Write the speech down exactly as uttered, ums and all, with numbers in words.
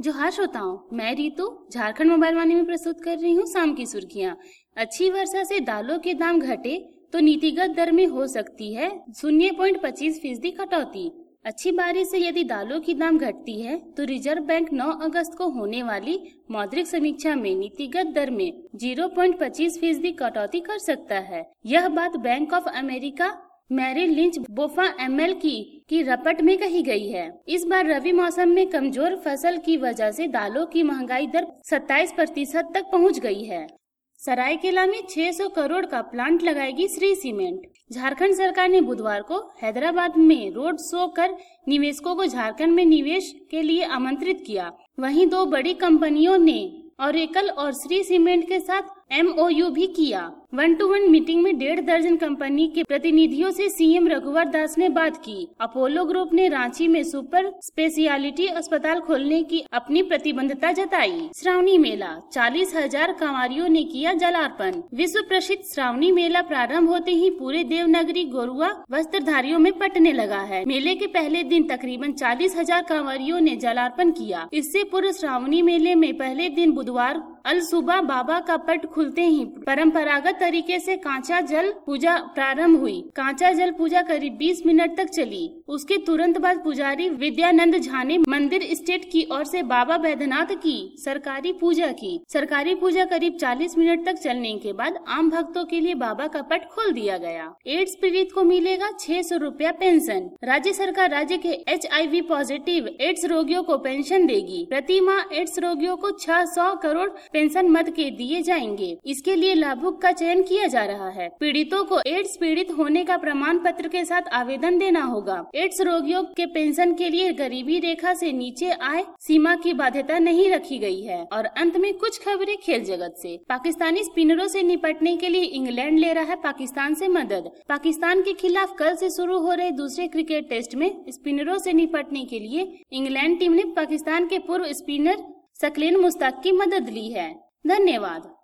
जोहार श्रोताओं, मैं रीतू झारखंड मोबाइल वाणी में प्रस्तुत कर रही हूँ शाम की सुर्खियाँ। अच्छी वर्षा से दालों के दाम घटे तो नीतिगत दर में हो सकती है शून्य पॉइंट पच्चीस फीसदी कटौती। अच्छी बारिश से यदि दालों की दाम घटती है तो रिजर्व बैंक नौ अगस्त को होने वाली मौद्रिक समीक्षा में नीतिगत दर में शून्य पॉइंट पच्चीस फीसदी कटौती कर सकता है। यह बात bank of America Merrill Lynch BofA ML की की रपट में कही गई है। इस बार रबी मौसम में कमजोर फसल की वजह से दालों की महंगाई दर सत्ताईस प्रतिशत तक पहुंच गई है। सरायकेला में छह सौ करोड़ का प्लांट लगाएगी श्री सीमेंट। झारखंड सरकार ने बुधवार को हैदराबाद में रोड शो कर निवेशकों को झारखंड में निवेश के लिए आमंत्रित किया। वहीं दो बड़ी कंपनियों ने ओरेकल और श्री सीमेंट के साथ एमओयू भी किया। वन टू वन मीटिंग में डेढ़ दर्जन कंपनी के प्रतिनिधियों से सीएम रघुवर दास ने बात की। अपोलो ग्रुप ने रांची में सुपर स्पेशियलिटी अस्पताल खोलने की अपनी प्रतिबद्धता जताई। श्रावणी मेला, चालीस हजार कांवरियों ने किया जलार्पण। विश्व प्रसिद्ध श्रावणी मेला प्रारंभ होते ही पूरे देवनागरी गोरुआ वस्त्रधारियों में पटने लगा है। मेले के पहले दिन तकरीबन चालीस हजार कांवरियों ने जलार्पण किया। इससे पूर्व श्रावणी मेले में पहले दिन बुधवार अल सुबह बाबा का पट खुलते ही परंपरागत तरीके से कांचा जल पूजा प्रारंभ हुई। कांचा जल पूजा करीब बीस मिनट तक चली। उसके तुरंत बाद पुजारी विद्यानंद झा ने मंदिर स्टेट की ओर से बाबा बैद्यनाथ की सरकारी पूजा की। सरकारी पूजा करीब चालीस मिनट तक चलने के बाद आम भक्तों के लिए बाबा का पट खोल दिया गया। एड्स पीड़ित को मिलेगा छह सौ रूपया पेंशन। राज्य सरकार राज्य के H I V positive AIDS रोगियों को पेंशन देगी। प्रति माह एड्स रोगियों को छह सौ करोड़ पेंशन मद के दिए जाएंगे। इसके लिए लाभुक का चयन किया जा रहा है। पीड़ितों को एड्स पीड़ित होने का प्रमाण पत्र के साथ आवेदन देना होगा। एड्स रोगियों के पेंशन के लिए गरीबी रेखा से नीचे आय सीमा की बाध्यता नहीं रखी गई है। और अंत में कुछ खबरें खेल जगत से। पाकिस्तानी स्पिनरों से निपटने के लिए इंग्लैंड ले रहा है पाकिस्तान से मदद। पाकिस्तान के खिलाफ कल से शुरू हो रहे दूसरे क्रिकेट टेस्ट में स्पिनरों से निपटने के लिए इंग्लैंड टीम ने पाकिस्तान के पूर्व स्पिनर शकील मुश्ताक की मदद ली है। धन्यवाद।